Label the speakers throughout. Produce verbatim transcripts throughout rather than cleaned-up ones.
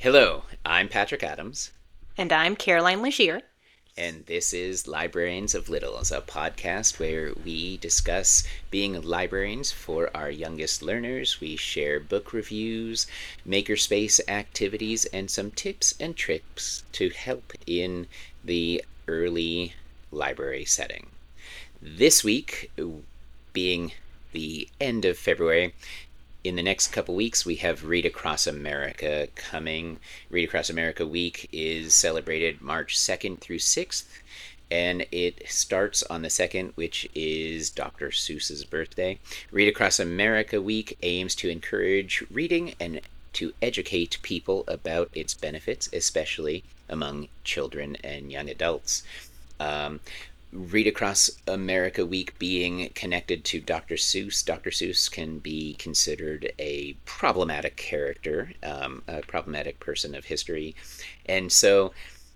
Speaker 1: Hello, I'm Patrick Adams,
Speaker 2: And I'm Caroline Legier.
Speaker 1: and this is Librarians of Littles, a podcast where we discuss being librarians for our youngest learners. We share book reviews, makerspace activities, and some tips and tricks to help in the early library setting. This week, being the end of February, in the next couple weeks, we have Read Across America coming. Read Across America Week is celebrated March second through sixth, and it starts on the second, which is Doctor Seuss's birthday. Read Across America Week aims to encourage reading and to educate people about its benefits, especially among children and young adults. Um, Read Across America Week being connected to Doctor Seuss. Doctor Seuss can be considered a problematic character, um, a problematic person of history. And so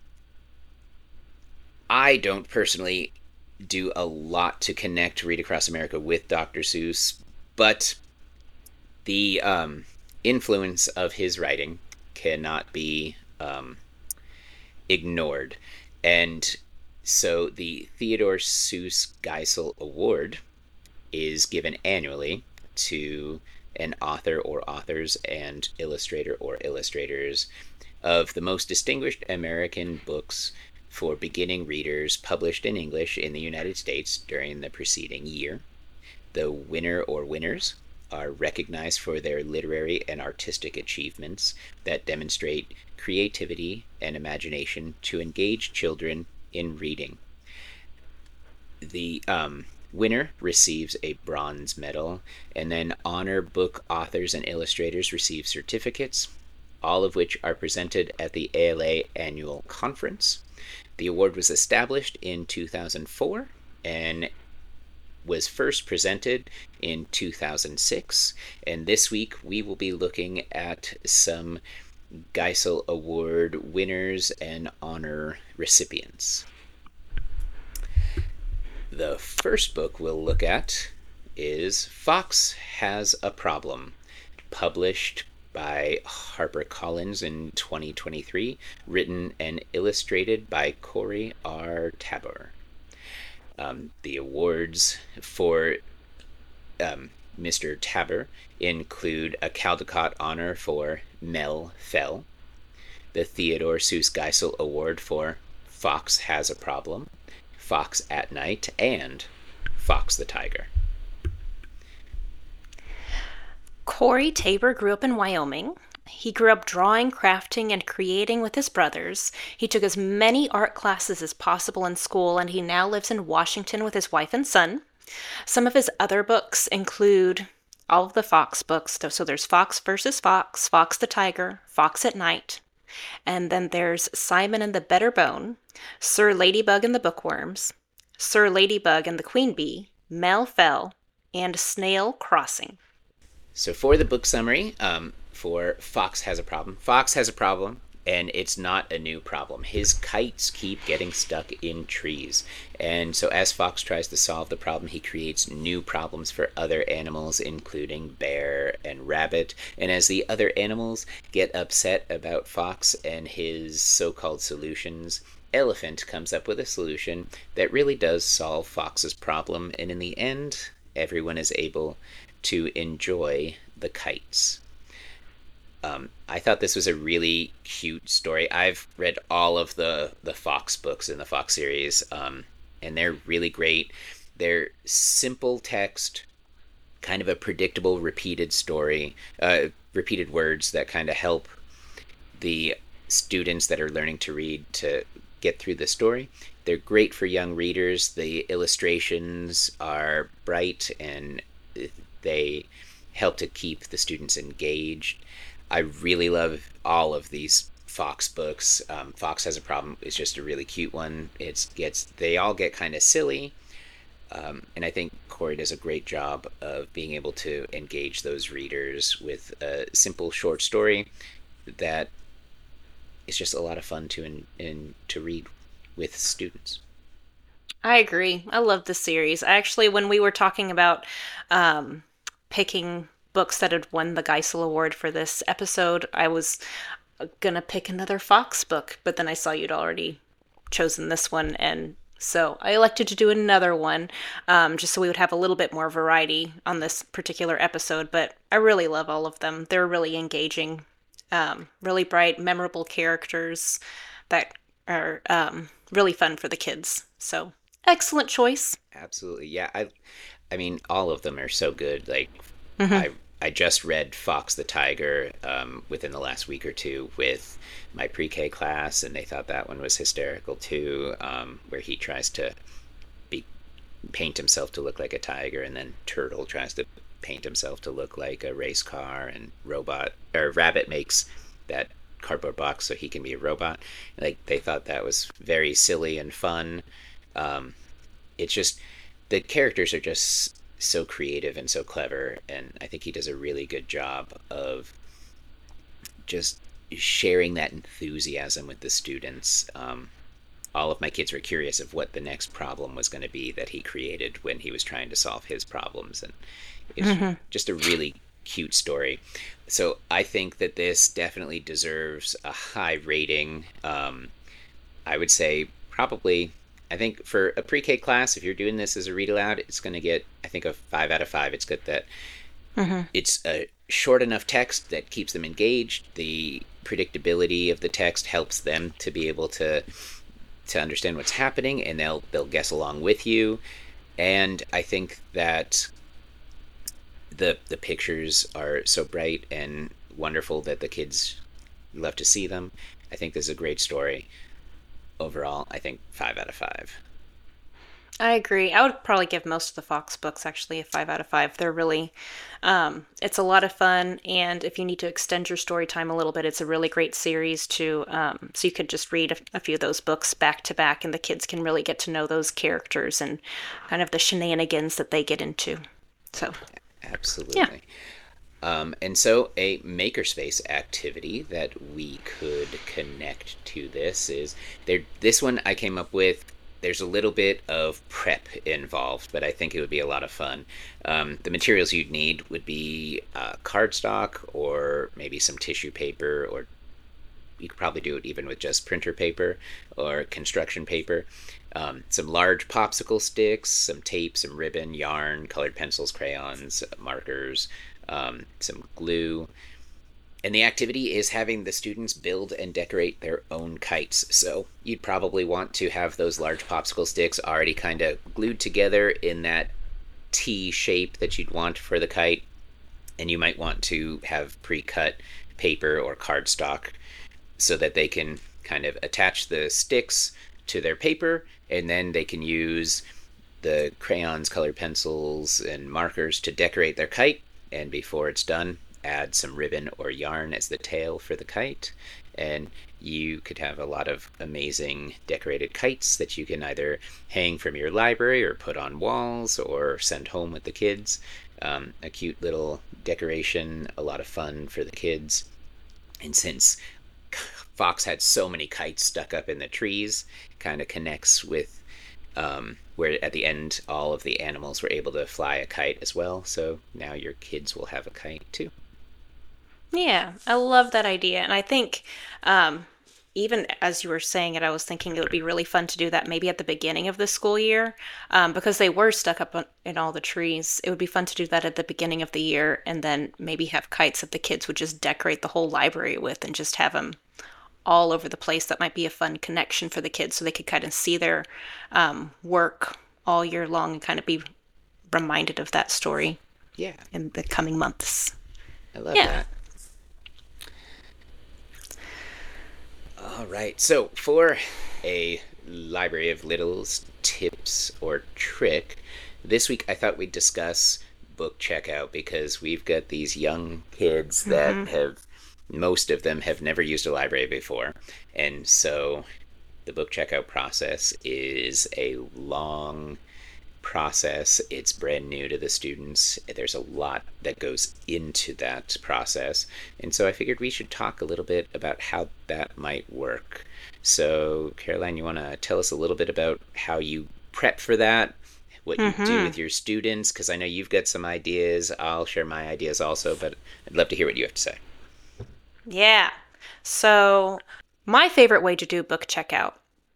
Speaker 1: I don't personally do a lot to connect Read Across America with Doctor Seuss, but the um, influence of his writing cannot be um, ignored. And so the Theodore Seuss Geisel Award is given annually to an author or authors and illustrator or illustrators of the most distinguished American books for beginning readers published in English in the United States during the preceding year. The winner or winners are recognized for their literary and artistic achievements that demonstrate creativity and imagination to engage children in reading. The um, winner receives a bronze medal, and then honor book authors and illustrators receive certificates, all of which are presented at the A L A annual conference. The award was established in two thousand four and was first presented in two thousand six, and this week we will be looking at some Geisel Award winners and honor recipients. The first book we'll look at is Fox Has a Problem, published by HarperCollins in twenty twenty-three, written and illustrated by Cory R. Taber. Um, the awards for um, Mister Taber include a Caldecott Honor for Mel Fell, the Theodore Seuss Geisel Award for Fox Has a Problem, Fox at Night, and Fox the Tiger.
Speaker 2: Cory Taber grew up in Wyoming. He grew up drawing, crafting, and creating with his brothers. He took as many art classes as possible in school, and he now lives in Washington with his wife and son. Some of his other books include all of the Fox books. So there's Fox versus Fox, Fox the Tiger, Fox at Night. And then there's Simon and the Better Bone, Sir Ladybug and the Bookworms, Sir Ladybug and the Queen Bee, Mel Fell, and Snail Crossing.
Speaker 1: So for the book summary, um, for Fox Has a Problem, Fox has a problem, and it's not a new problem. His kites keep getting stuck in trees. And so as Fox tries to solve the problem, he creates new problems for other animals, including bear and rabbit. And as the other animals get upset about Fox and his so-called solutions, Elephant comes up with a solution that really does solve Fox's problem. And in the end, everyone is able to enjoy the kites. Um, I thought this was a really cute story. I've read all of the, the Fox books in the Fox series, um, and they're really great. They're simple text, kind of a predictable repeated story, uh, repeated words that kind of help the students that are learning to read to get through the story. They're great for young readers. The illustrations are bright, and they help to keep the students engaged. I really love all of these Fox books. Um, Fox Has a Problem is just a really cute one. It's gets they all get kind of silly, um, and I think Cory does a great job of being able to engage those readers with a simple short story that is just a lot of fun to in, in to read with students.
Speaker 2: I agree. I love this series. Actually, when we were talking about um, picking books that had won the Geisel Award for this episode, I was gonna pick another Fox book, but then I saw you'd already chosen this one, and so I elected to do another one, um, just so we would have a little bit more variety on this particular episode. But I really love all of them. They're really engaging, um, really bright, memorable characters that are um, really fun for the kids. So excellent choice.
Speaker 1: Absolutely. Yeah. I I mean, all of them are so good. Like
Speaker 2: Hmm.
Speaker 1: I I just read Fox the Tiger um, within the last week or two with my pre-K class, and they thought that one was hysterical too, um, where he tries to be paint himself to look like a tiger, and then Turtle tries to paint himself to look like a race car, and Robot or Rabbit makes that cardboard box so he can be a robot. Like they thought that was very silly and fun. Um, it's just the characters are just so creative and so clever, and I think he does a really good job of just sharing that enthusiasm with the students. Um, all of my kids were curious of what the next problem was going to be that he created when he was trying to solve his problems, and it's
Speaker 2: Hmm.
Speaker 1: just a really cute story. So I think that this definitely deserves a high rating. Um, I would say probably, I think for a pre-K class, if you're doing this as a read aloud, it's going to get, I think, a five out of five. It's good that
Speaker 2: Hmm.
Speaker 1: it's a short enough text that keeps them engaged. The predictability of the text helps them to be able to to understand what's happening, and they'll they'll guess along with you. And I think that the the pictures are so bright and wonderful that the kids love to see them. I think this is a great story. Overall, I think five out of five.
Speaker 2: I agree. I would probably give most of the Fox books actually a five out of five. They're really, um, it's a lot of fun, and if you need to extend your story time a little bit, it's a really great series to. Um, so you could just read a, a few of those books back to back, and the kids can really get to know those characters and kind of the shenanigans that they get into. So yeah.
Speaker 1: Absolutely. Um, and so, a makerspace activity that we could connect to this is there. This one I came up with. There's a little bit of prep involved, but I think it would be a lot of fun. Um, the materials you'd need would be uh, cardstock, or maybe some tissue paper, or you could probably do it even with just printer paper or construction paper. Um, some large popsicle sticks, some tape, some ribbon, yarn, colored pencils, crayons, markers, um, some glue. And the activity is having the students build and decorate their own kites. So you'd probably want to have those large popsicle sticks already kind of glued together in that T shape that you'd want for the kite. And you might want to have pre cut paper or cardstock so that they can kind of attach the sticks to their paper, and then they can use the crayons, colored pencils, and markers to decorate their kite. And before it's done, add some ribbon or yarn as the tail for the kite. And you could have a lot of amazing decorated kites that you can either hang from your library or put on walls or send home with the kids. Um, a cute little decoration, a lot of fun for the kids. And since Fox had so many kites stuck up in the trees, kind of connects with um, where at the end all of the animals were able to fly a kite as well. So now your kids will have a kite too.
Speaker 2: Yeah, I love that idea. And I think, um, even as you were saying it, I was thinking it would be really fun to do that maybe at the beginning of the school year, um, because they were stuck up on, in all the trees. It would be fun to do that at the beginning of the year, and then maybe have kites that the kids would just decorate the whole library with and just have them all over the place. That might be a fun connection for the kids so they could kind of see their um, work all year long and kind of be reminded of that story
Speaker 1: Yeah,
Speaker 2: in the coming months.
Speaker 1: I love
Speaker 2: Yeah.
Speaker 1: that. All right. So for a Library of Littles tips or trick, this week I thought we'd discuss book checkout because we've got these young kids that
Speaker 2: Hmm.
Speaker 1: have, most of them have never used a library before. And so the book checkout process is a long process. It's brand new to the students. There's a lot that goes into that process. And so I figured we should talk a little bit about how that might work. So, Caroline, you want to tell us a little bit about how you prep for that, what you do
Speaker 2: Hmm.
Speaker 1: with your students? Because I know you've got some ideas. I'll share my ideas also, but I'd love to hear what you have to say.
Speaker 2: Yeah. So, my favorite way to do book checkout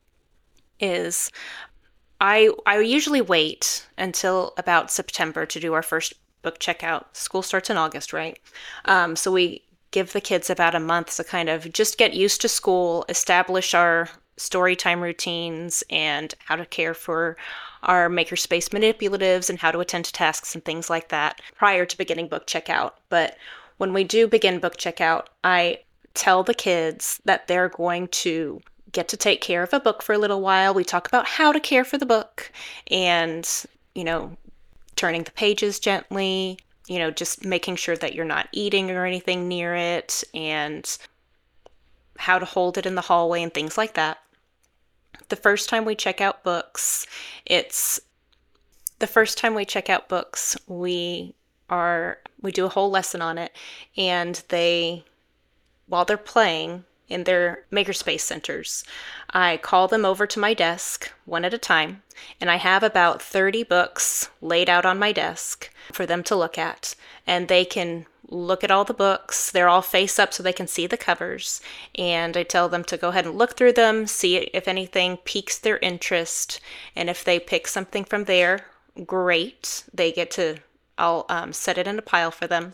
Speaker 2: is I I usually wait until about September to do our first book checkout. School starts in August, right? Um, so we give the kids about a month to kind of just get used to school, establish our story time routines, and how to care for our makerspace manipulatives and how to attend to tasks and things like that prior to beginning book checkout. But when we do begin book checkout, I tell the kids that they're going to get to take care of a book for a little while. We talk about how to care for the book and, you know, turning the pages gently, you know, just making sure that you're not eating or anything near it, and how to hold it in the hallway and things like that. The first time we check out books, it's the first time we check out books, we are we do a whole lesson on it, and they while they're playing in their makerspace centers, I call them over to my desk one at a time, and I have about thirty books laid out on my desk for them to look at, and they can look at all the books. They're all face up so they can see the covers, and I tell them to go ahead and look through them, see if anything piques their interest, and if they pick something from there, great. They get to, I'll um, set it in a pile for them,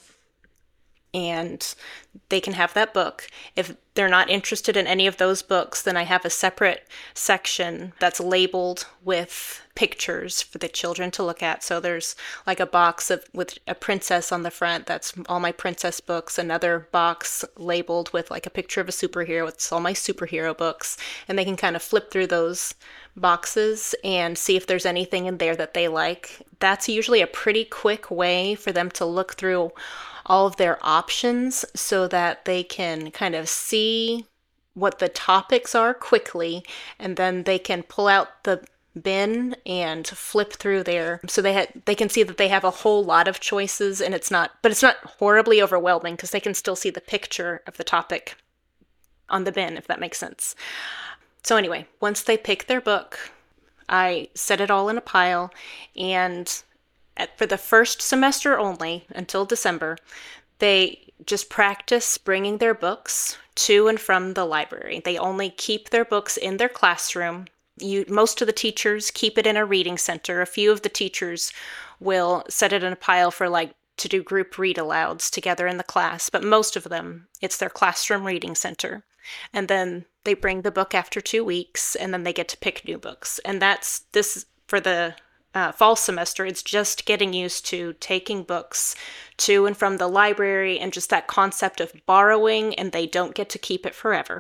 Speaker 2: and they can have that book. If they're not interested in any of those books, then I have a separate section that's labeled with pictures for the children to look at. So there's like a box of with a princess on the front. That's all my princess books. Another box labeled with like a picture of a superhero. It's all my superhero books. And they can kind of flip through those boxes and see if there's anything in there that they like. That's usually a pretty quick way for them to look through all of their options so that they can kind of see what the topics are quickly, and then they can pull out the bin and flip through there so they ha- they can see that they have a whole lot of choices, and it's not but it's not horribly overwhelming because they can still see the picture of the topic on the bin, if that makes sense. So anyway, once they pick their book, I set it all in a pile, and at, for the first semester only, until December, they just practice bringing their books to and from the library. They only keep their books in their classroom. You, most of the teachers keep it in a reading center. A few of the teachers will set it in a pile for like to do group read alouds together in the class, but most of them, it's their classroom reading center. And then they bring the book after two weeks, and then they get to pick new books. And that's this for the Uh, fall semester. It's just getting used to taking books to and from the library, and just that concept of borrowing, and they don't get to keep it forever.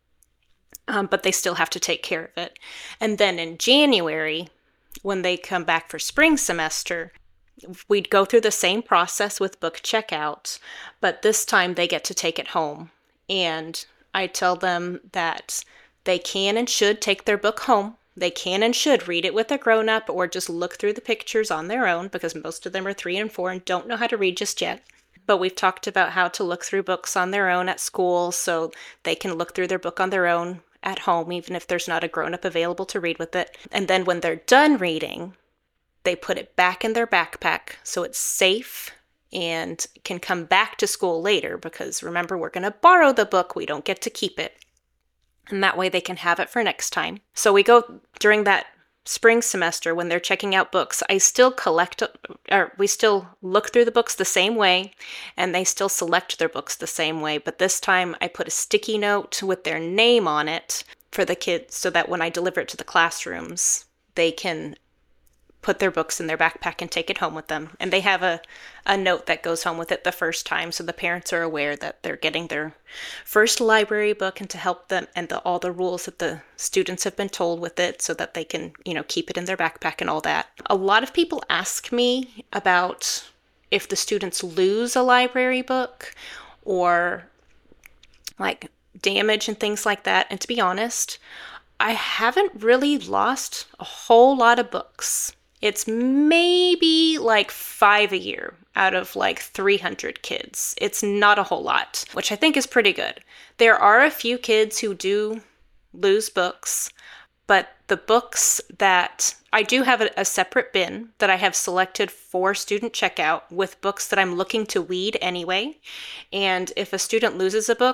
Speaker 2: Um, but they still have to take care of it. And then in January, when they come back for spring semester, we'd go through the same process with book checkout, but this time they get to take it home. And I tell them that they can and should take their book home. They can and should read it with a grown-up or just look through the pictures on their own, because most of them are three and four and don't know how to read just yet. But we've talked about how to look through books on their own at school, so they can look through their book on their own at home, even if there's not a grown-up available to read with it. And then when they're done reading, they put it back in their backpack so it's safe and can come back to school later, because remember, we're going to borrow the book. We don't get to keep it. And that way they can have it for next time. So we go during that spring semester when they're checking out books. I still collect, or we still look through the books the same way, and they still select their books the same way. But this time I put a sticky note with their name on it for the kids so that when I deliver it to the classrooms, they can put their books in their backpack and take it home with them. And they have a, a note that goes home with it the first time, so the parents are aware that they're getting their first library book, and to help them, and the, all the rules that the students have been told with it, so that they can, you know, keep it in their backpack and all that. A lot of people ask me about if the students lose a library book or like damage and things like that. And to be honest, I haven't really lost a whole lot of books. It's maybe like five a year out of like three hundred kids. It's not a whole lot, which I think is pretty good. There are a few kids who do lose books, but the books that I do have a, a separate bin that I have selected for student checkout with books that I'm looking to weed anyway. And if a student loses a book,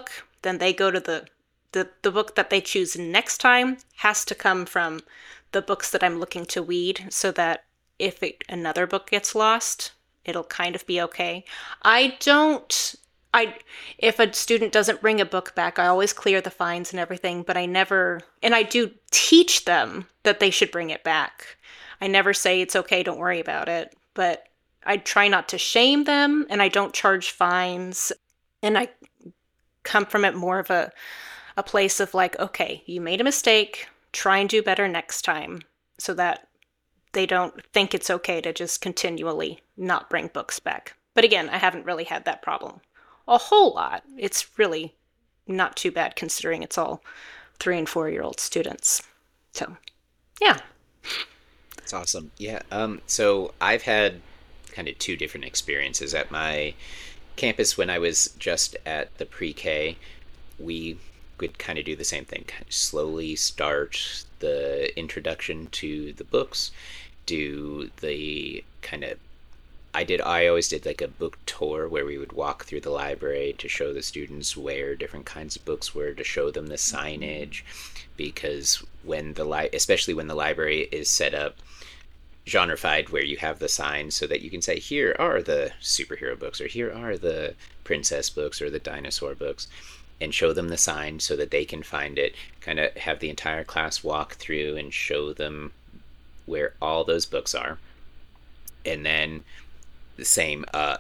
Speaker 2: then they go to the the, the book that they choose next time has to come from the books that I'm looking to weed, so that if it, another book gets lost, it'll kind of be okay. I don't I if a student doesn't bring a book back, I always clear the fines and everything, but I never and I do teach them that they should bring it back. I never say it's okay, don't worry about it, but I try not to shame them, and I don't charge fines, and I come from it more of a a place of like, okay, you made a mistake, try and do better next time, so that they don't think it's okay to just continually not bring books back. But again, I haven't really had that problem a whole lot. It's really not too bad considering it's all three and four year old students. So, yeah.
Speaker 1: That's awesome. Yeah. Um, so I've had kind of two different experiences at my campus. When I was just at the pre-K, we would kind of do the same thing, kind of slowly start the introduction to the books, do the kind of I did I always did like a book tour where we would walk through the library to show the students where different kinds of books were, to show them the signage, because when the li- especially when the library is set up genrefied, where you have the signs so that you can say, here are the superhero books, or here are the princess books, or the dinosaur books, and show them the sign so that they can find it, kind of have the entire class walk through and show them where all those books are. And then the same, uh,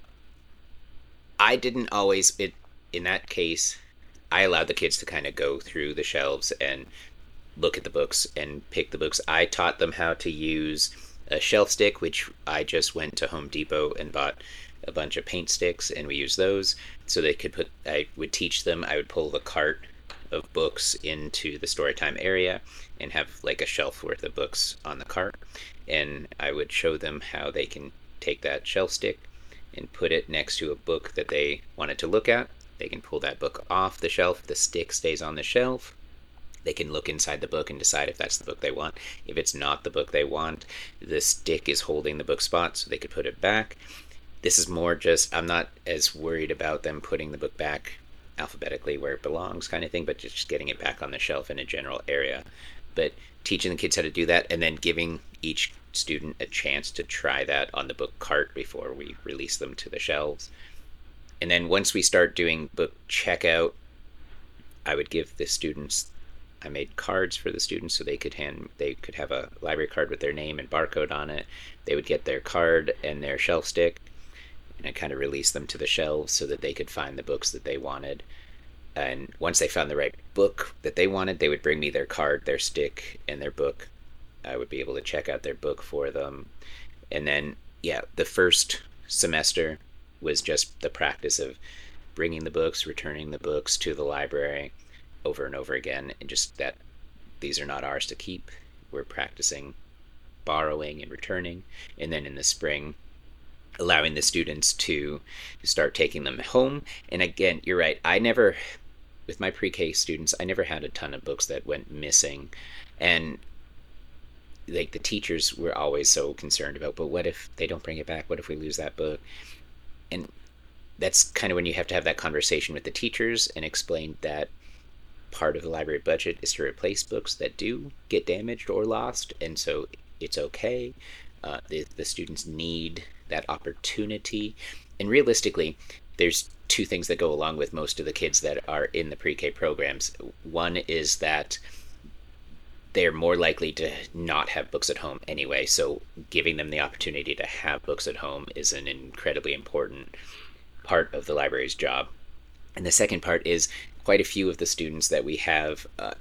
Speaker 1: I didn't always, it in that case, I allowed the kids to kind of go through the shelves and look at the books and pick the books. I taught them how to use a shelf stick, which I just went to Home Depot and bought a bunch of paint sticks, and we used those so they could put, I would teach them, I would pull the cart of books into the storytime area and have like a shelf worth of books on the cart, and I would show them how they can take that shelf stick and put it next to a book that they wanted to look at. They can pull that book off the shelf, the stick stays on the shelf. They can look inside the book and decide if that's the book they want. If it's not the book they want, the stick is holding the book spot, so they could put it back. This is more just, I'm not as worried about them putting the book back alphabetically where it belongs kind of thing, but just getting it back on the shelf in a general area. But teaching the kids how to do that, and then giving each student a chance to try that on the book cart before we release them to the shelves. And then once we start doing book checkout, I would give the students, I made cards for the students so they could hand, they could have a library card with their name and barcode on it. They would get their card and their shelf stick, and I kind of released them to the shelves so that they could find the books that they wanted. And once they found the right book that they wanted, they would bring me their card, their stick, and their book. I would be able to check out their book for them. And then, yeah, the first semester was just the practice of bringing the books, returning the books to the library over and over again, and just that these are not ours to keep. We're practicing borrowing and returning. And then in the spring, allowing the students to start taking them home. And again, you're right, I never, with my pre-K students, I never had a ton of books that went missing. And like the teachers were always so concerned about, but what if they don't bring it back? What if we lose that book? And that's kind of when you have to have that conversation with the teachers and explain that part of the library budget is to replace books that do get damaged or lost, and so it's okay. Uh, the, the students need that opportunity. And realistically, there's two things that go along with most of the kids that are in the pre-K programs. One is that they're more likely to not have books at home anyway, so giving them the opportunity to have books at home is an incredibly important part of the library's job. And the second part is quite a few of the students that we have, uh,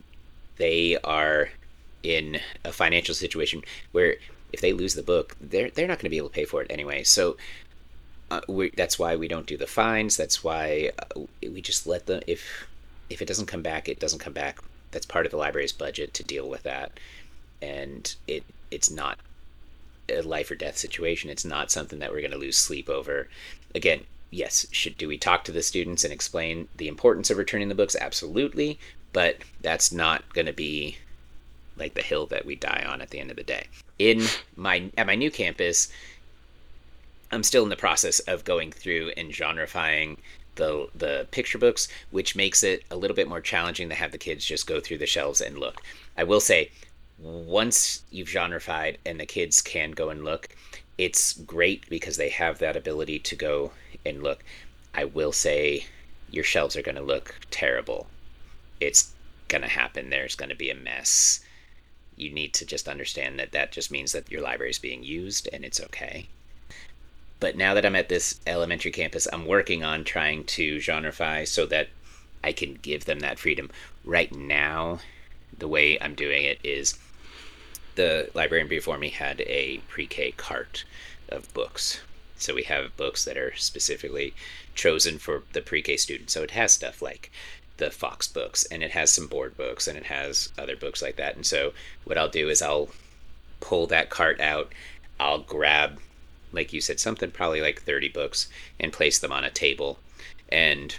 Speaker 1: they are in a financial situation where if they lose the book, they're they're not going to be able to pay for it anyway. So uh, we, that's why we don't do the fines. That's why uh, we just let them, if if it doesn't come back, it doesn't come back. That's part of the library's budget to deal with that. And it it's not a life or death situation. It's not something that we're going to lose sleep over. Again, yes, should do we talk to the students and explain the importance of returning the books? Absolutely. But that's not going to be like the hill that we die on at the end of the day. In my at my new campus, I'm still in the process of going through and genrefying the the picture books, which makes it a little bit more challenging to have the kids just go through the shelves and look. I will say, once you've genrefied and the kids can go and look, it's great because they have that ability to go and look. I will say your shelves are going to look terrible. It's going to happen. There's going to be a mess. You need to just understand that that just means that your library is being used and it's okay. But now that I'm at this elementary campus, I'm working on trying to genreify so that I can give them that freedom. Right now, the way I'm doing it is the librarian before me had a pre-K cart of books. So we have books that are specifically chosen for the pre-K students. So it has stuff like the Fox books, and it has some board books, and it has other books like that. And so what I'll do is I'll pull that cart out. I'll grab, like you said, something probably like thirty books and place them on a table. And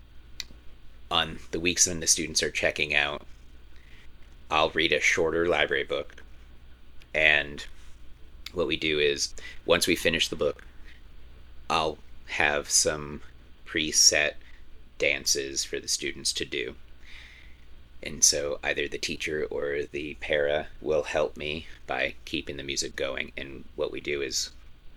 Speaker 1: on the weeks when the students are checking out, I'll read a shorter library book. And what we do is once we finish the book, I'll have some preset dances for the students to do. And so either the teacher or the para will help me by keeping the music going. And what we do is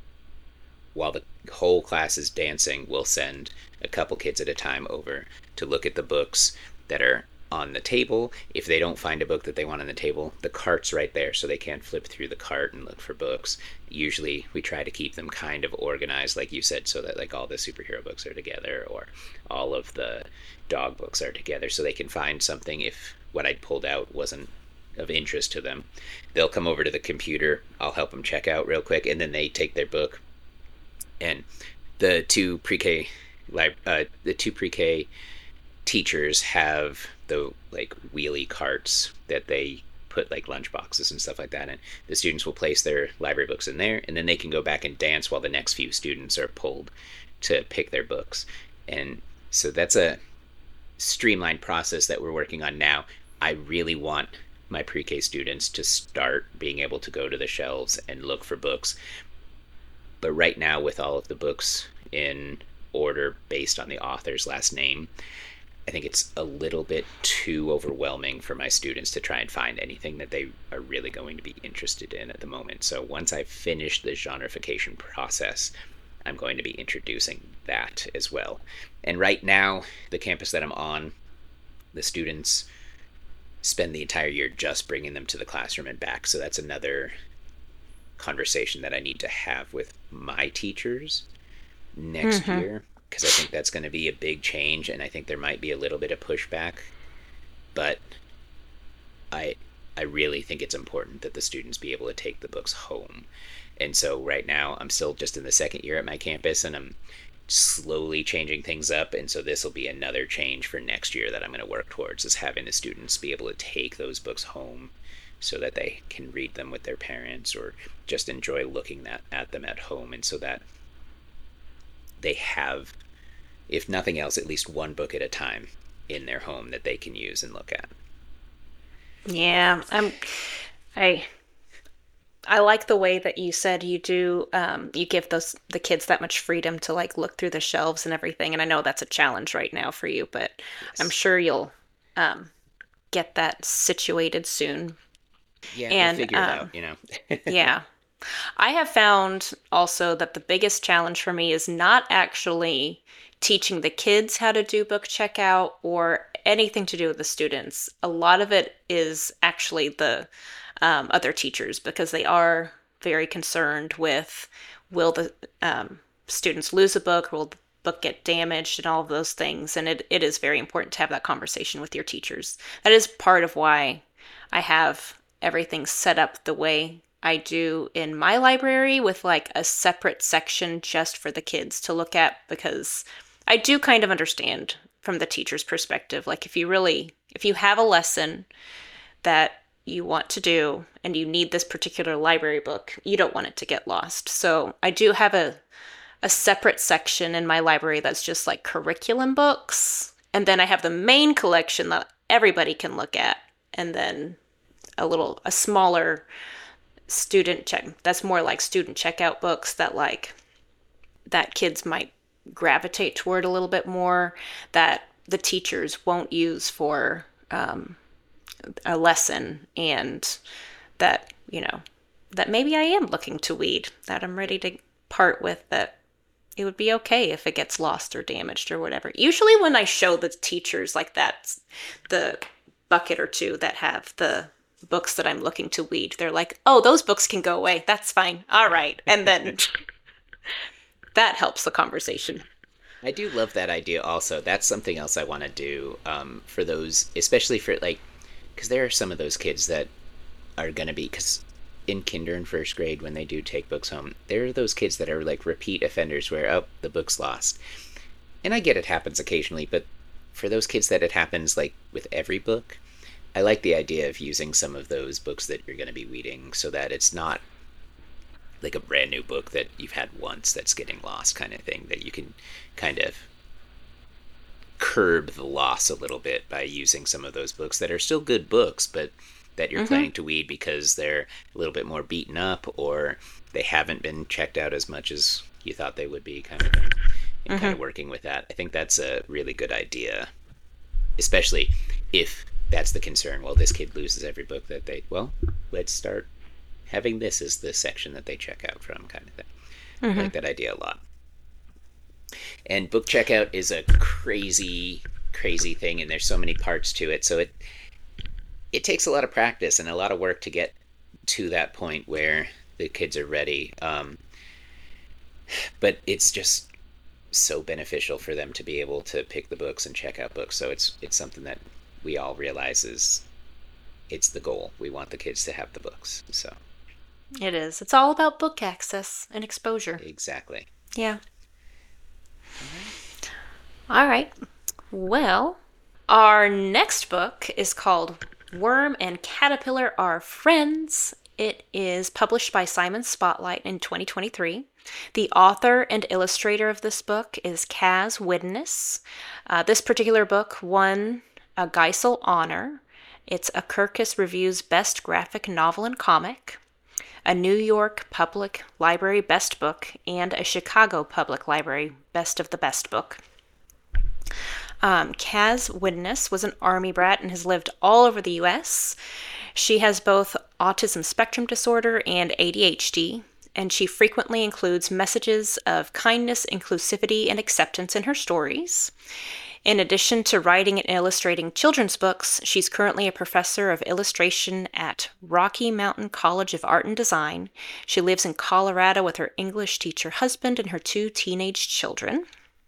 Speaker 1: while the whole class is dancing, we'll send a couple kids at a time over to look at the books that are on the table. If they don't find a book that they want on the table, the cart's right there, so they can't flip through the cart and look for books. Usually we try to keep them kind of organized, like you said, so that like all the superhero books are together or all of the dog books are together, so they can find something if what I'd pulled out wasn't of interest to them. They'll come over to the computer, I'll help them check out real quick, and then they take their book. And the two pre-K uh, the two pre-K teachers have the like wheelie carts that they put like lunch boxes and stuff like that in. The students will place their library books in there, and then they can go back and dance while the next few students are pulled to pick their books. And so that's a streamlined process that we're working on now. I really want my pre-K students to start being able to go to the shelves and look for books. But right now, with all of the books in order based on the author's last name, I think it's a little bit too overwhelming for my students to try and find anything that they are really going to be interested in at the moment. So once I finish the genreification process, I'm going to be introducing that as well. And right now, the campus that I'm on, the students spend the entire year just bringing them to the classroom and back. So that's another conversation that I need to have with my teachers next mm-hmm. year, because I think that's going to be a big change, and I think there might be a little bit of pushback, but I I really think it's important that the students be able to take the books home. And so right now I'm still just in the second year at my campus, and I'm slowly changing things up, and so this will be another change for next year that I'm going to work towards, is having the students be able to take those books home so that they can read them with their parents or just enjoy looking at, at them at home, and so that they have, if nothing else, at least one book at a time in their home that they can use and look at.
Speaker 2: Yeah, I'm, I, I like the way that you said you do, um, you give those, the kids that much freedom to like look through the shelves and everything. And I know that's a challenge right now for you, but yes. I'm sure you'll, um, get that situated soon.
Speaker 1: Yeah, and we'll figure um, it out, you know.
Speaker 2: Yeah. I have found also that the biggest challenge for me is not actually teaching the kids how to do book checkout or anything to do with the students. A lot of it is actually the um, other teachers, because they are very concerned with, will the um, students lose a book, will the book get damaged, and all of those things. And it, it is very important to have that conversation with your teachers. That is part of why I have everything set up the way I do in my library, with like a separate section just for the kids to look at, because I do kind of understand from the teacher's perspective. Like if you really, if you have a lesson that you want to do and you need this particular library book, you don't want it to get lost. So I do have a, a separate section in my library that's just like curriculum books. And then I have the main collection that everybody can look at. And then a little, a smaller student check, that's more like student checkout books that like, that kids might gravitate toward a little bit more that the teachers won't use for um, a lesson, and that, you know, that maybe I am looking to weed, that I'm ready to part with, that it would be okay if it gets lost or damaged or whatever. Usually when I show the teachers like that, the bucket or two that have the books that I'm looking to weed, they're like, oh, those books can go away. That's fine. All right. And then that helps the conversation.
Speaker 1: I do love that idea also. That's something else I want to do um, for those, especially for like, because there are some of those kids that are going to be, because in kinder and first grade, when they do take books home, there are those kids that are like repeat offenders where, oh, the book's lost. And I get it happens occasionally, but for those kids that it happens like with every book, I like the idea of using some of those books that you're going to be reading so that it's not like a brand new book that you've had once that's getting lost kind of thing, that you can kind of curb the loss a little bit by using some of those books that are still good books, but that you're mm-hmm. planning to weed because they're a little bit more beaten up or they haven't been checked out as much as you thought they would be, kind of thing. And mm-hmm. kind of working with that. I think that's a really good idea, especially if that's the concern. Well, this kid loses every book that they, well, let's start having this as the section that they check out from, kind of thing. Mm-hmm. I like that idea a lot. And book checkout is a crazy, crazy thing, and there's so many parts to it. So it it takes a lot of practice and a lot of work to get to that point where the kids are ready. Um, but it's just so beneficial for them to be able to pick the books and check out books. So it's it's something that we all realize is it's the goal. We want the kids to have the books. So
Speaker 2: it is. It's all about book access and exposure.
Speaker 1: Exactly.
Speaker 2: Yeah. All right. Well, our next book is called Worm and Caterpillar Are Friends. It is published by Simon Spotlight in twenty twenty-three. The author and illustrator of this book is Kaz Widnes. Uh, this particular book won a Geisel Honor. It's a Kirkus Review's Best Graphic Novel and Comic, a New York Public Library Best Book, and a Chicago Public Library Best of the Best Book. Um, Kaz Widnes was an Army brat and has lived all over the U S. She has both autism spectrum disorder and A D H D, and she frequently includes messages of kindness, inclusivity, and acceptance in her stories. In addition to writing and illustrating children's books, she's currently a professor of illustration at Rocky Mountain College of Art and Design. She lives in Colorado with her English teacher husband and her two teenage children.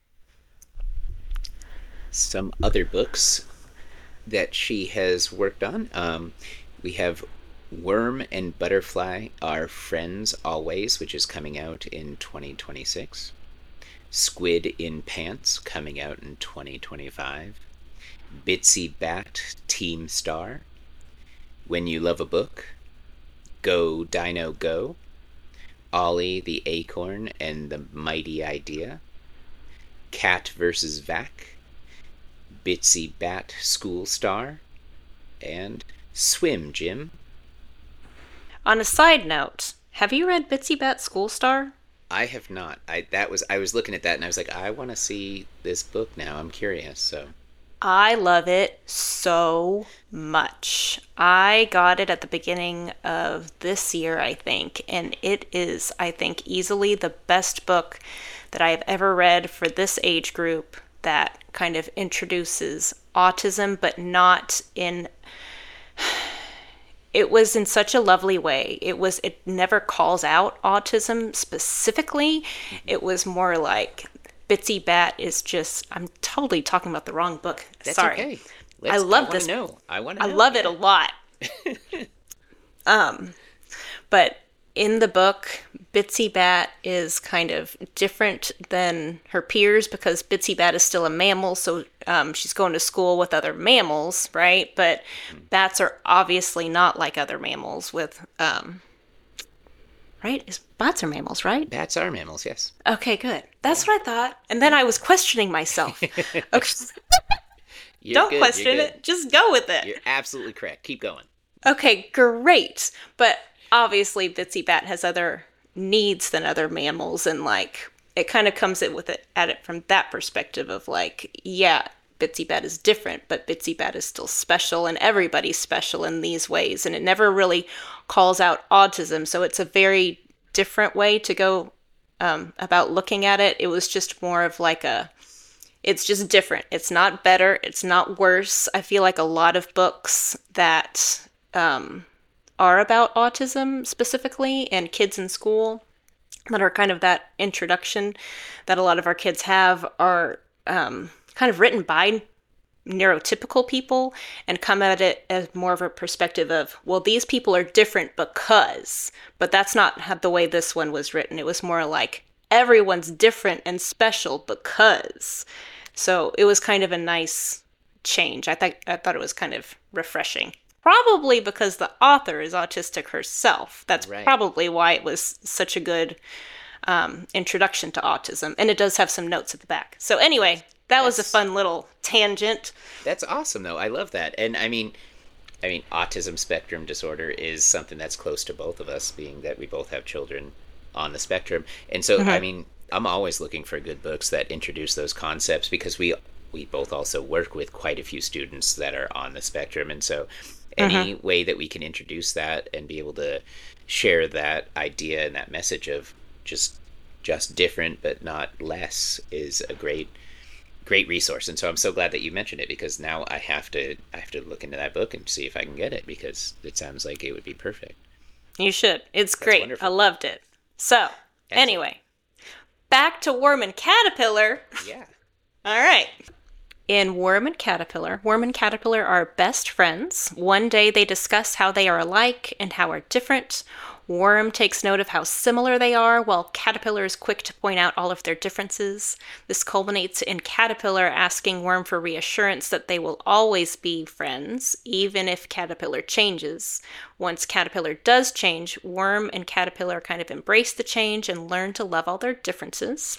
Speaker 1: Some other books that she has worked on. Um, we have Worm and Butterfly Are Friends Always, which is coming out in twenty twenty-six. Squid in Pants, coming out in twenty twenty-five. Bitsy Bat Team Star. When You Love a Book. Go Dino Go. Ollie the Acorn and the Mighty Idea. Cat versus Vac. Bitsy Bat School Star. And Swim Jim.
Speaker 2: On a side note, have you read Bitsy Bat School Star?
Speaker 1: I have not. I that was I was looking at that and I was like, I want to see this book now. I'm curious. So
Speaker 2: I love it so much. I got it at the beginning of this year, I think, and it is, I think, easily the best book that I have ever read for this age group that kind of introduces autism, but not in... It was in such a lovely way. It was, it never calls out autism specifically. It was more like Bitsy Bat is just, I'm totally talking about the wrong book.
Speaker 1: That's
Speaker 2: Sorry.
Speaker 1: Okay.
Speaker 2: I love
Speaker 1: I
Speaker 2: this.
Speaker 1: Know. I want to
Speaker 2: I
Speaker 1: know.
Speaker 2: love it
Speaker 1: yeah.
Speaker 2: a lot. um, but in the book, Bitsy Bat is kind of different than her peers because Bitsy Bat is still a mammal, so um, she's going to school with other mammals, right? But bats are obviously not like other mammals with, um, right? Is, bats are mammals, right?
Speaker 1: Bats are mammals, yes.
Speaker 2: Okay, good. That's what I thought. And then I was questioning myself. Okay. Don't
Speaker 1: good,
Speaker 2: question it. Just go with it.
Speaker 1: You're absolutely correct. Keep going.
Speaker 2: Okay, great. But obviously, Bitsy Bat has other needs than other mammals, and like it kind of comes in with it at it from that perspective of like, yeah, Bitsy Bat is different, but Bitsy Bat is still special, and everybody's special in these ways. And it never really calls out autism, so it's a very different way to go um, about looking at it. It was just more of like a, it's just different. It's not better. It's not worse. I feel like a lot of books that um, are about autism specifically and kids in school that are kind of that introduction that a lot of our kids have are um, kind of written by neurotypical people and come at it as more of a perspective of, well, these people are different because, but that's not how the way this one was written. It was more like everyone's different and special because. So it was kind of a nice change. I think I thought it was kind of refreshing. Probably because the author is autistic herself. That's right. Probably why it was such a good um, introduction to autism. And it does have some notes at the back. So anyway, that that's, was a fun little tangent.
Speaker 1: That's awesome, though. I love that. And I mean, I mean, autism spectrum disorder is something that's close to both of us, being that we both have children on the spectrum. And so, mm-hmm. I mean, I'm always looking for good books that introduce those concepts because we we both also work with quite a few students that are on the spectrum. And so any mm-hmm. way that we can introduce that and be able to share that idea and that message of just just different but not less is a great great resource. And so I'm so glad that you mentioned it, because now I have to I have to look into that book and see if I can get it, because it sounds like it would be perfect.
Speaker 2: You should. It's That's great. Wonderful. I loved it. So, Excellent. Anyway, back to Worm and Caterpillar.
Speaker 1: Yeah.
Speaker 2: All right. In Worm and Caterpillar, Worm and Caterpillar are best friends. One day they discuss how they are alike and how are different. Worm takes note of how similar they are, while Caterpillar is quick to point out all of their differences. This culminates in Caterpillar asking Worm for reassurance that they will always be friends, even if Caterpillar changes. Once Caterpillar does change, Worm and Caterpillar kind of embrace the change and learn to love all their differences.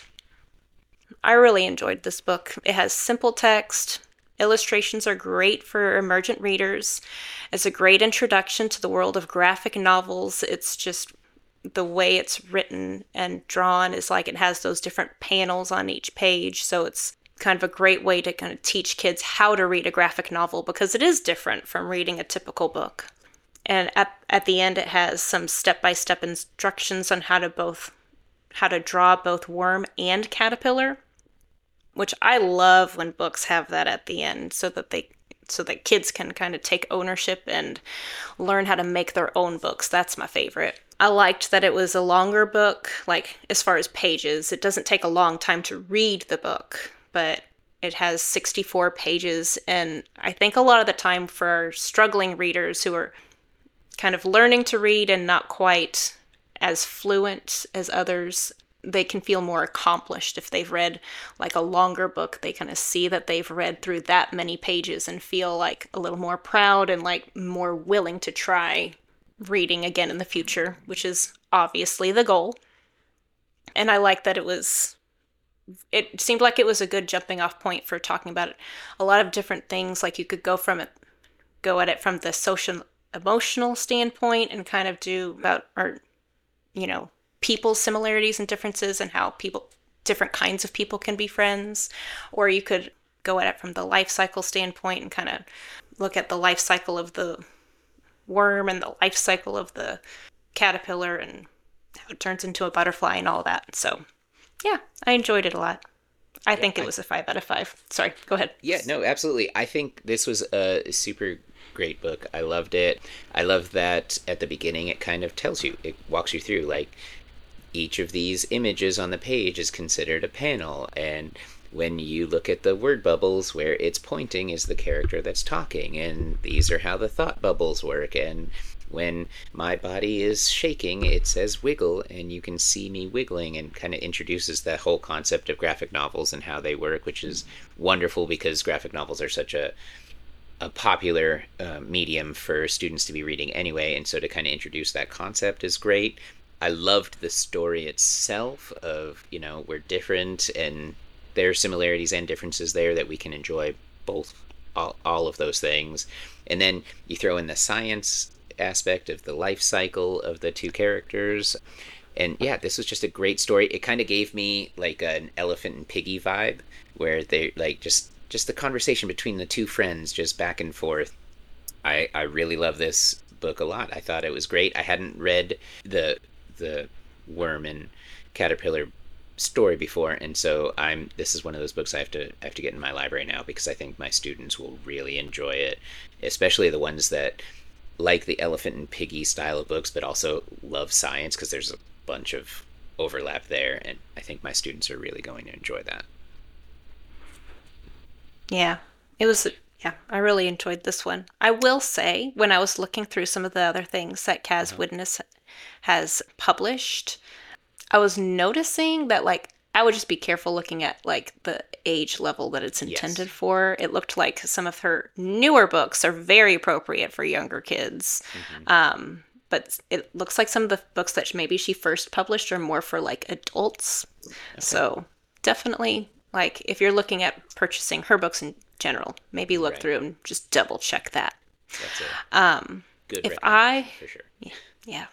Speaker 2: I really enjoyed this book. It has simple text. Illustrations are great for emergent readers. It's a great introduction to the world of graphic novels. It's just the way it's written and drawn is like it has those different panels on each page. So it's kind of a great way to kind of teach kids how to read a graphic novel, because it is different from reading a typical book. And at, at the end, it has some step-by-step instructions on how to both how to draw both Worm and Caterpillar, which I love when books have that at the end, so that they so that kids can kind of take ownership and learn how to make their own books. That's my favorite. I liked that it was a longer book, like as far as pages. It doesn't take a long time to read the book, but it has sixty-four pages, and I think a lot of the time for struggling readers who are kind of learning to read and not quite as fluent as others, they can feel more accomplished if they've read like a longer book. They kind of see that they've read through that many pages and feel like a little more proud and like more willing to try reading again in the future, which is obviously the goal. And I like that it was, it seemed like it was a good jumping off point for talking about it. A lot of different things, like you could go from it, go at it from the social emotional standpoint and kind of do about, or, you know, people's similarities and differences and how people, different kinds of people can be friends. Or you could go at it from the life cycle standpoint and kind of look at the life cycle of the worm and the life cycle of the caterpillar and how it turns into a butterfly and all that. So yeah, I enjoyed it a lot. I yeah, think it I, was a five out of five. Sorry, go ahead.
Speaker 1: Yeah, no, absolutely. I think this was a super great book. I loved it. I love that at the beginning it kind of tells you, it walks you through, like, each of these images on the page is considered a panel, and when you look at the word bubbles, where it's pointing is the character that's talking, and these are how the thought bubbles work, and when my body is shaking, it says wiggle, and you can see me wiggling, and kind of introduces the whole concept of graphic novels and how they work, which is wonderful because graphic novels are such a a popular uh, medium for students to be reading anyway, and so to kind of introduce that concept is great. I loved the story itself of, you know, we're different, and there are similarities and differences there that we can enjoy both, all, all of those things. And then you throw in the science aspect of the life cycle of the two characters. And yeah, this was just a great story. It kind of gave me like an Elephant and Piggy vibe, where they like just just the conversation between the two friends, just back and forth. I I really love this book a lot. I thought it was great. I hadn't read the the worm and caterpillar story before, and so I'm this is one of those books I have to I have to get in my library now, because I think my students will really enjoy it, especially the ones that like the Elephant and Piggy style of books, but also love science, because there's a bunch of overlap there, and I think my students are really going to enjoy that.
Speaker 2: Yeah, it was, yeah, I really enjoyed this one. I will say, when I was looking through some of the other things that Kaz
Speaker 1: Uh-huh.
Speaker 2: Witness has published, I was noticing that, like, I would just be careful looking at, like, the age level that it's intended
Speaker 1: Yes.
Speaker 2: for. It looked like some of her newer books are very appropriate for younger kids.
Speaker 1: Hmm.
Speaker 2: Um, but it looks like some of the books that maybe she first published are more for, like, adults. So definitely, like, if you're looking at purchasing her books in general, maybe look
Speaker 1: Right.
Speaker 2: through and just double check that.
Speaker 1: That's a
Speaker 2: Um,
Speaker 1: good
Speaker 2: if
Speaker 1: recommendation
Speaker 2: I,
Speaker 1: for sure.
Speaker 2: yeah,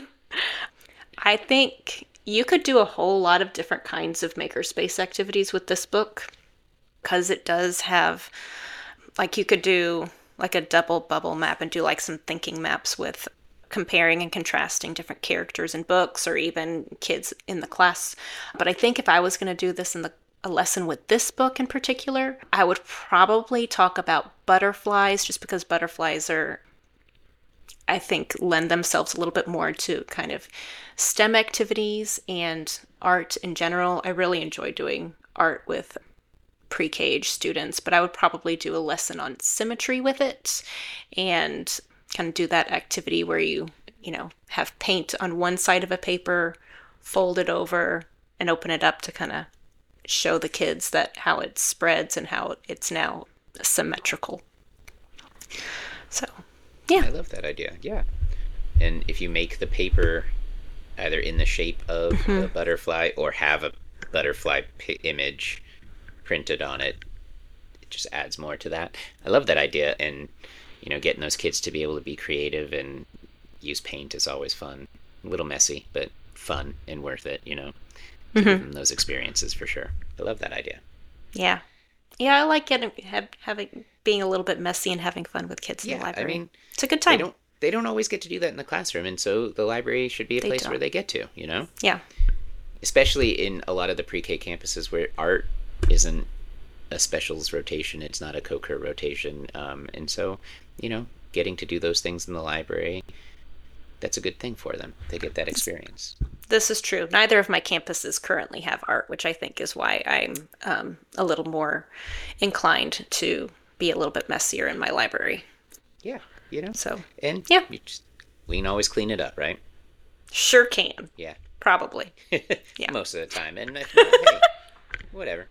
Speaker 2: I think you could do a whole lot of different kinds of makerspace activities with this book, because it does have, like, you could do like a double bubble map and do like some thinking maps with comparing and contrasting different characters in books, or even kids in the class. But I think if I was going to do this in the a lesson with this book in particular, I would probably talk about butterflies, just because butterflies are, I think, lend themselves a little bit more to kind of STEM activities and art in general. I really enjoy doing art with pre-K age students, but I would probably do a lesson on symmetry with it, and kind of do that activity where you, you know, have paint on one side of a paper, fold it over, and open it up to kind of show the kids that how it spreads and how it's now symmetrical. So, yeah.
Speaker 1: I love that idea. Yeah. And if you make the paper either in the shape of a butterfly or have a butterfly p- image printed on it, it just adds more to that. I love that idea. And, you know, getting those kids to be able to be creative and use paint is always fun. A little messy, but fun and worth it, you know, to give them those experiences for sure. I love that idea.
Speaker 2: Yeah. Yeah, I like getting have, having being a little bit messy and having fun with kids in
Speaker 1: Yeah,
Speaker 2: the
Speaker 1: I
Speaker 2: library.
Speaker 1: mean,
Speaker 2: it's a good
Speaker 1: They
Speaker 2: time.
Speaker 1: don't they don't always get to do that in the classroom, and so the library should be a
Speaker 2: They
Speaker 1: place where
Speaker 2: don't.
Speaker 1: they get to, you know?
Speaker 2: Yeah.
Speaker 1: Especially in a lot of the pre-K campuses where art isn't a specials rotation, it's not a co-cur rotation, um, and so, you know, getting to do those things in the library, that's a good thing for them. They get that experience.
Speaker 2: This is true. Neither of my campuses currently have art, which I think is why I'm um, a little more inclined to be a little bit messier in my library.
Speaker 1: Yeah, you know?
Speaker 2: So,
Speaker 1: And
Speaker 2: yeah.
Speaker 1: you just, we can always clean it up, right?
Speaker 2: sure can.
Speaker 1: Yeah.
Speaker 2: Probably. Yeah.
Speaker 1: Most of the time. And if not, hey, whatever.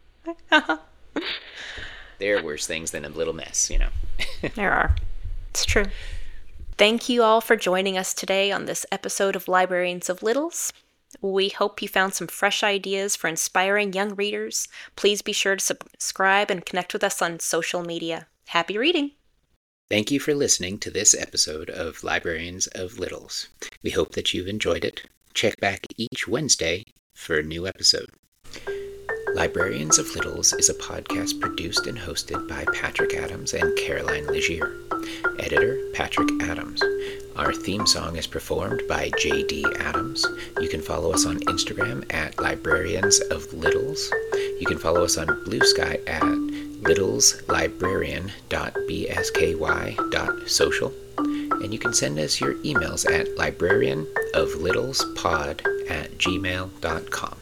Speaker 1: There are worse things than a little mess, you know?
Speaker 2: There are. It's true. Thank you all for joining us today on this episode of Librarians of Littles. We hope you found some fresh ideas for inspiring young readers. Please be sure to subscribe and connect with us on social media. Happy reading!
Speaker 1: Thank you for listening to this episode of Librarians of Littles. We hope that you've enjoyed it. Check back each Wednesday for a new episode. Librarians of Littles is a podcast produced and hosted by Patrick Adams and Caroline Legier. Editor, Patrick Adams. Our theme song is performed by J D Adams. You can follow us on Instagram at Librarians of Littles. You can follow us on Blue Sky at littleslibrarian dot b s k y dot social. And you can send us your emails at librarianoflittlespod at gmail dot com.